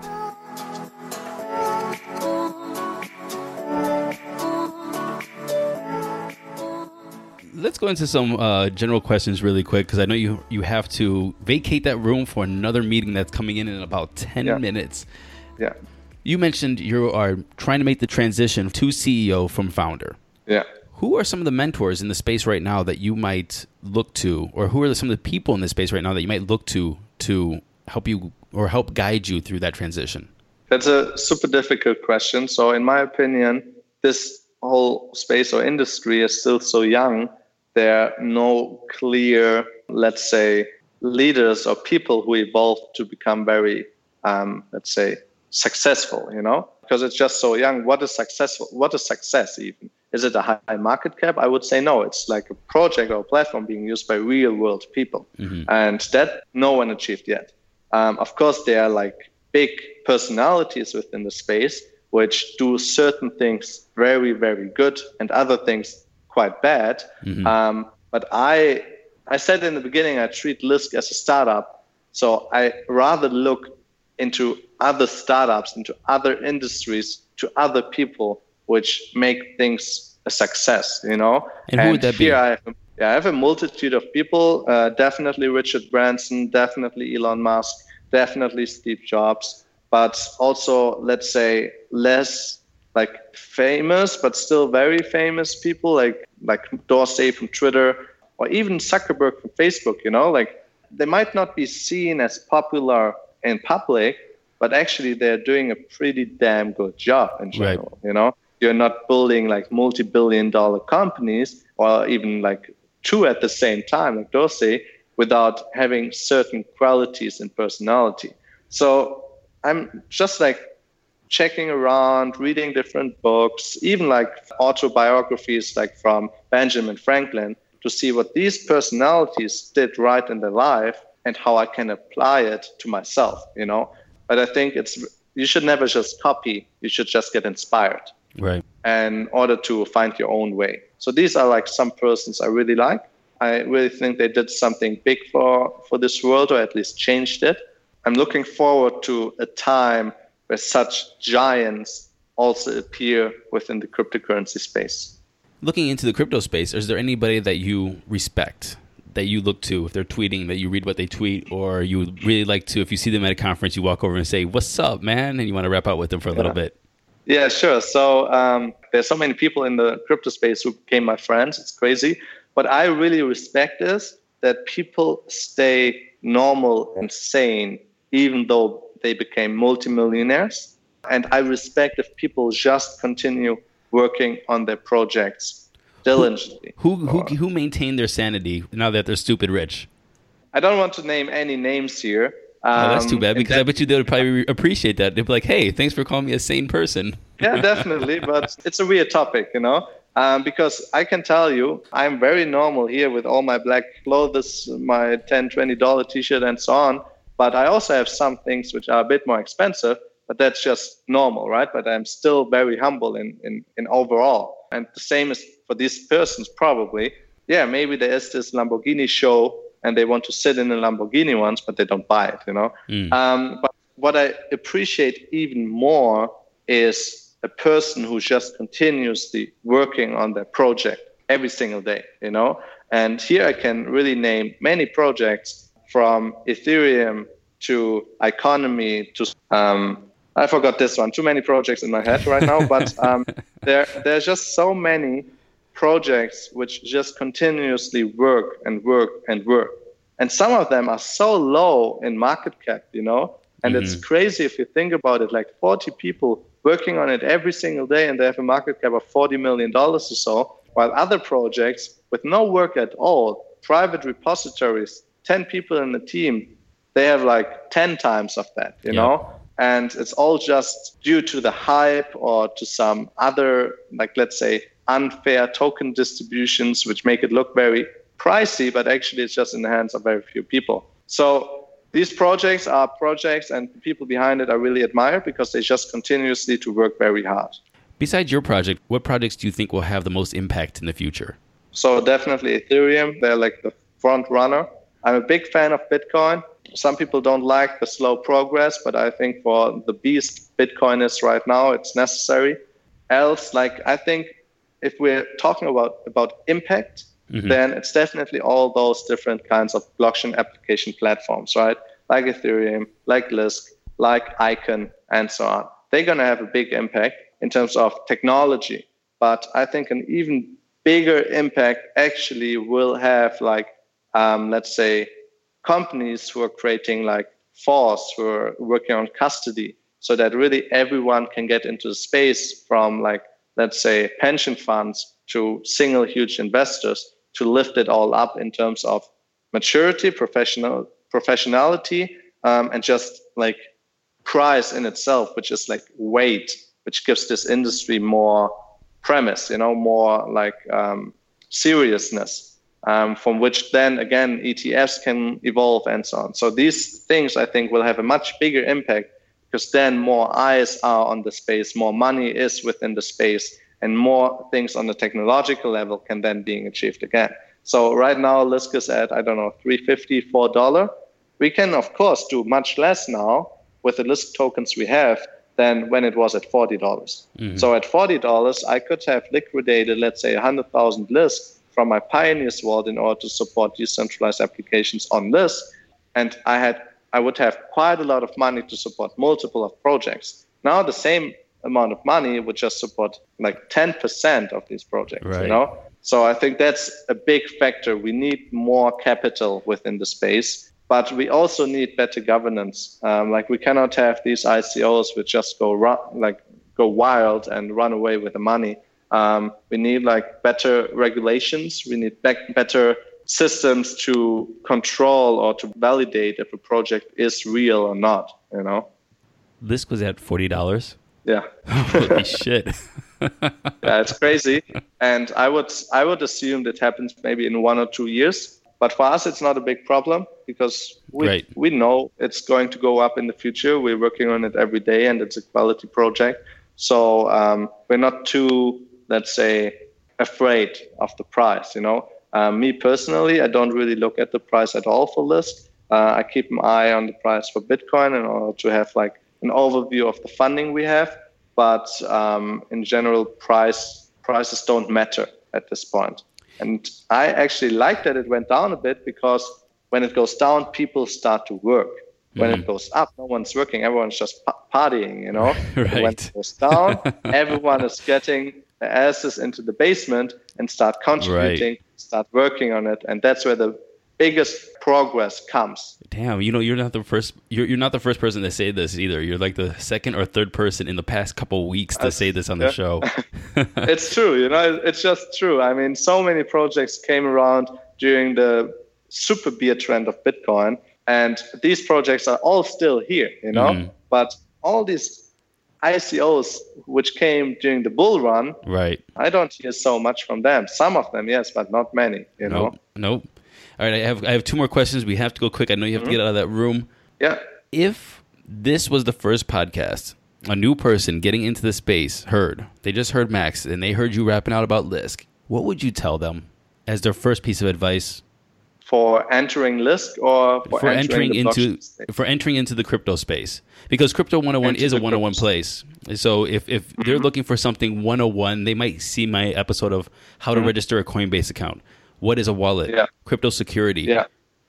Let's go into some general questions really quick, because I know you have to vacate that room for another meeting that's coming in about 10 minutes. Yeah. You mentioned you are trying to make the transition to CEO from founder. Yeah. Who are some of the mentors in the space right now that you might look to, or who are some of the people in the space right now that you might look to help you or help guide you through that transition? That's a super difficult question. So in my opinion, this whole space or industry is still so young, there are no clear, let's say, leaders or people who evolve to become very, let's say, successful, because it's just so young. What is successful? What is success even? Is it a high market cap? I would say no. It's like a project or a platform being used by real world people. And that no one achieved yet. Of course, there are like big personalities within the space which do certain things very, very good and other things quite bad. But I said in the beginning, I treat Lisk as a startup. So I rather look into other startups, into other industries, to other people which make things a success, And who would that be? I have a multitude of people, definitely Richard Branson, definitely Elon Musk, definitely Steve Jobs, but also, let's say, less like famous, but still very famous people like Dorsey from Twitter, or even Zuckerberg from Facebook, like they might not be seen as popular in public, but actually they're doing a pretty damn good job in general, You're not building like multi-billion-dollar companies or even like two at the same time, like Dorsey, without having certain qualities and personality. So I'm just like checking around, reading different books, even like autobiographies like from Benjamin Franklin, to see what these personalities did right in their life and how I can apply it to myself, But I think you should never just copy, you should just get inspired. Right. In order to find your own way. So these are like some persons I really like. I really think they did something big for this world, or at least changed it. I'm looking forward to a time where such giants also appear within the cryptocurrency space. Looking into the crypto space, is there anybody that you respect, that you look to, if they're tweeting, that you read what they tweet, or you would really like to, if you see them at a conference, you walk over and say, "What's up, man?" and you want to rap out with them for a little bit? Yeah, sure. So there's so many people in the crypto space who became my friends. It's crazy. What I really respect is that people stay normal and sane, even though they became multimillionaires. And I respect if people just continue working on their projects diligently. Who maintain their sanity now that they're stupid rich? I don't want to name any names here. Oh, that's too bad, because I bet you they would probably appreciate that. They'd be like, "Hey, thanks for calling me a sane person." Yeah, definitely. But it's a weird topic, because I can tell you, I'm very normal here with all my black clothes, my $10, $20 t-shirt and so on. But I also have some things which are a bit more expensive, but that's just normal, right? But I'm still very humble in overall. And the same is for these persons probably. Yeah, maybe there is this Lamborghini show and they want to sit in a Lamborghini once, but they don't buy it, But what I appreciate even more is a person who's just continuously working on their project every single day, And here I can really name many projects, from Ethereum to Economy to I forgot this one. Too many projects in my head right now, but there's just so many projects which just continuously work and work and work. And some of them are so low in market cap, And it's crazy if you think about it, like 40 people working on it every single day, and they have a market cap of $40 million or so, while other projects with no work at all, private repositories, 10 people in the team, they have like 10 times of that, you know? And it's all just due to the hype or to some other, like, let's say, unfair token distributions, which make it look very pricey, but actually it's just in the hands of very few people. So these projects are projects, and the people behind it I really admire, because they just continuously to work very hard. Besides your project, what projects do you think will have the most impact in the future? So definitely Ethereum. They're like the front runner. I'm a big fan of Bitcoin. Some people don't like the slow progress, but I think for the beast Bitcoin is right now, it's necessary. Else, like, I think if we're talking about impact, then it's definitely all those different kinds of blockchain application platforms, right? Like Ethereum, like Lisk, like Icon, and so on. They're going to have a big impact in terms of technology. But I think an even bigger impact actually will have, like, let's say, companies who are creating like force, who are working on custody, so that really everyone can get into the space, from like let's say, pension funds to single huge investors to lift it all up in terms of maturity, professionality, and just like price in itself, which is like weight, which gives this industry more premise, more like seriousness. From which then again ETFs can evolve and so on. So these things I think will have a much bigger impact because then more eyes are on the space, more money is within the space, and more things on the technological level can then being achieved again. So right now Lisk is at, I don't know, $3.50, $4. We can of course do much less now with the Lisk tokens we have than when it was at $40. Mm-hmm. So at $40, I could have liquidated, let's say 100,000 Lisk from my Pioneers wallet in order to support decentralized applications on Lisk. And I would have quite a lot of money to support multiple of projects. Now the same amount of money would just support like 10% of these projects, right. So I think that's a big factor. We need more capital within the space, but we also need better governance. Like we cannot have these ICOs which just go wild and run away with the money. We need like better regulations. We need better systems to control or to validate if a project is real or not, Lisk was at $40. Yeah. Holy shit. Yeah, it's crazy. And I would assume that happens maybe in 1 or 2 years. But for us, it's not a big problem because we know it's going to go up in the future. We're working on it every day and it's a quality project. So we're not too, let's say, afraid of the price, Me personally, I don't really look at the price at all for Lisk. I keep an eye on the price for Bitcoin in order to have like an overview of the funding we have. But in general, prices don't matter at this point. And I actually like that it went down a bit because when it goes down, people start to work. When it goes up, no one's working. Everyone's just partying, Right. When it goes down, everyone is getting their asses into the basement and start contributing, start working on it. And that's where the biggest progress comes. Damn, you're not the first. You're not the first person to say this either. You're like the second or third person in the past couple of weeks to say this on the show. It's true, It's just true. I mean, so many projects came around during the super beer trend of Bitcoin, and these projects are all still here, But all these ICOs which came during the bull run, right? I don't hear so much from them. Some of them, yes, but not many. Nope. All right, I have 2 more questions. We have to go quick. I know you have to get out of that room. Yeah. If this was the first podcast a new person getting into the space they just heard Max and they heard you rapping out about Lisk, what would you tell them as their first piece of advice? For entering Lisk or for entering into the crypto space? Because Crypto 101 is a 101 place. So if they're looking for something 101, they might see my episode of how to register a Coinbase account. What is a wallet? Yeah. Crypto security. Yeah.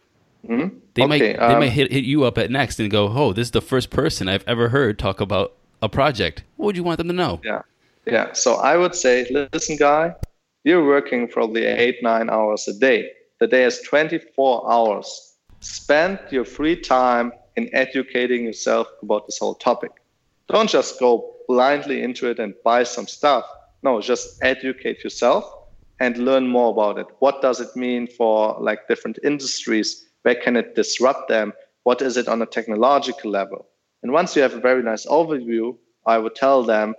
They might hit you up at Next and go, oh, this is the first person I've ever heard talk about a project. What would you want them to know? Yeah. So I would say, listen, guy, you're working probably 8-9 hours a day. The day is 24 hours. Spend your free time in educating yourself about this whole topic. Don't just go blindly into it and buy some stuff. No, just educate yourself and learn more about it. What does it mean for like different industries? Where can it disrupt them? What is it on a technological level? And once you have a very nice overview, I would tell them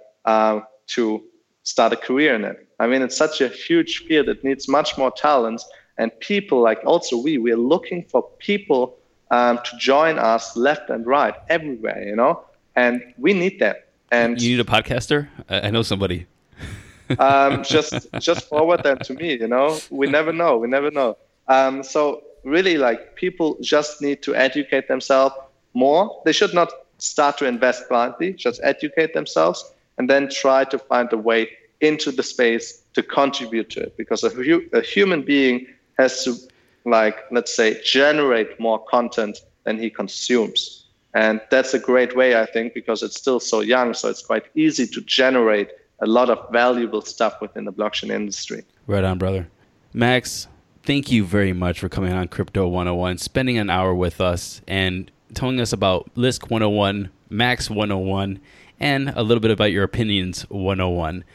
to start a career in it. I mean, it's such a huge field. It needs much more talent. And people like also we're looking for people to join us left and right, everywhere, and we need them. And you need a podcaster? I know somebody. just forward them to me, we never know. So really, like, people just need to educate themselves more. They should not start to invest blindly, just educate themselves and then try to find a way into the space to contribute to it, because a human being has to, like, let's say, generate more content than he consumes. And that's a great way, I think, because it's still so young, so it's quite easy to generate a lot of valuable stuff within the blockchain industry. Right on, brother. Max, thank you very much for coming on Crypto 101, spending an hour with us and telling us about Lisk 101, Max 101, and a little bit about your opinions 101.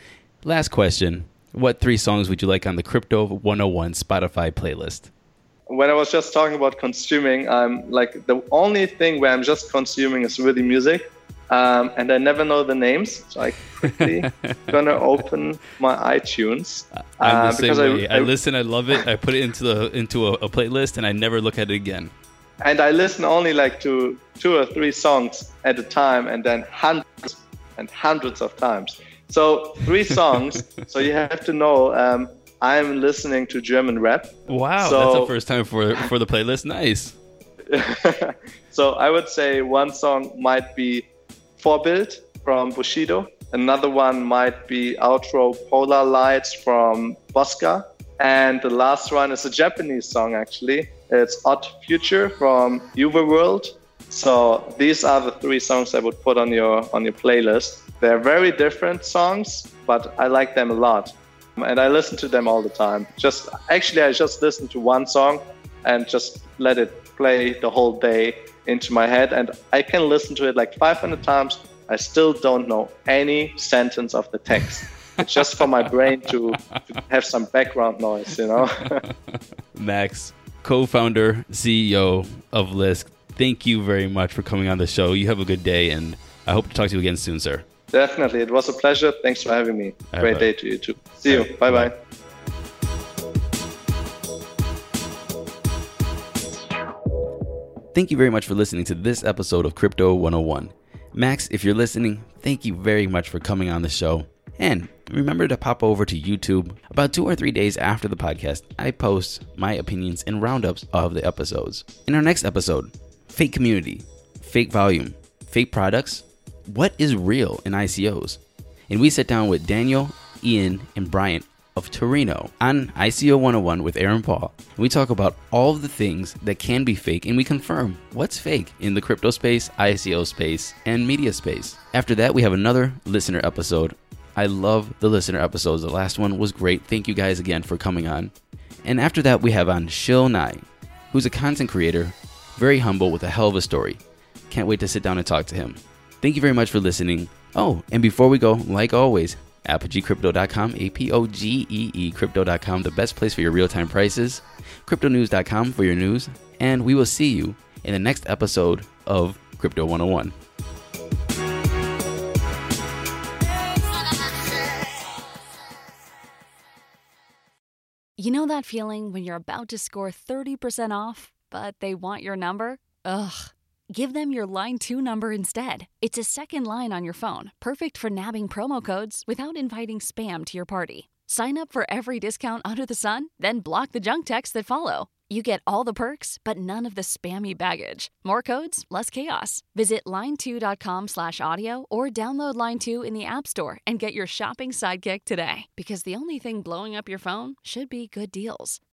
Last question. What 3 songs would you like on the Crypto 101 Spotify playlist? When I was just talking about consuming, I'm like the only thing where I'm just consuming is really music. And I never know the names, so I quickly gonna open my iTunes. I'm the same way. I listen, I love it. I put it into a playlist, and I never look at it again. And I listen only like to 2 or 3 songs at a time, and then hundreds and hundreds of times. So 3 songs. So you have to know I'm listening to German rap. Wow, that's the first time for the playlist. Nice. So I would say one song might be Vorbild from Bushido. Another one might be Outro Polar Lights from Bosca. And the last one is a Japanese song, actually. It's Odd Future from Uberworld. So these are the 3 songs I would put on your playlist. They're very different songs, but I like them a lot. And I listen to them all the time. I just listen to one song and just let it play the whole day into my head, and I can listen to it like 500 times. I still don't know any sentence of the text. It's just for my brain to have some background noise, you know. Max, co-founder, CEO of Lisk, thank you very much for coming on the show. You have a good day, and I hope to talk to you again soon, sir. Definitely. It was a pleasure. Thanks for having me. Great day to you too. See you. Bye-bye. Thank you very much for listening to this episode of Crypto 101. Max, if you're listening, thank you very much for coming on the show. And remember to pop over to YouTube. About 2 or 3 days after the podcast, I post my opinions and roundups of the episodes. In our next episode, fake community, fake volume, fake products, what is real in ICOs? And we sit down with Daniel, Ian, and Bryant of Torino on ICO 101 with Aaron Paul. We talk about all of the things that can be fake, and we confirm what's fake in the crypto space, ICO space, and media space. After that, we have another listener episode. I love the listener episodes. The last one was great. Thank you guys again for coming on. And after that, we have on Shil Nai, who's a content creator, very humble with a hell of a story. Can't wait to sit down and talk to him. Thank you very much for listening. Oh, and before we go, like always, ApogeeCrypto.com, APOGEE Crypto.com, the best place for your real-time prices, CryptoNews.com for your news, and we will see you in the next episode of Crypto 101. You know that feeling when you're about to score 30% off, but they want your number? Ugh. Give them your Line 2 number instead. It's a second line on your phone, perfect for nabbing promo codes without inviting spam to your party. Sign up for every discount under the sun, then block the junk texts that follow. You get all the perks, but none of the spammy baggage. More codes, less chaos. Visit line2.com/audio or download Line 2 in the App Store and get your shopping sidekick today. Because the only thing blowing up your phone should be good deals.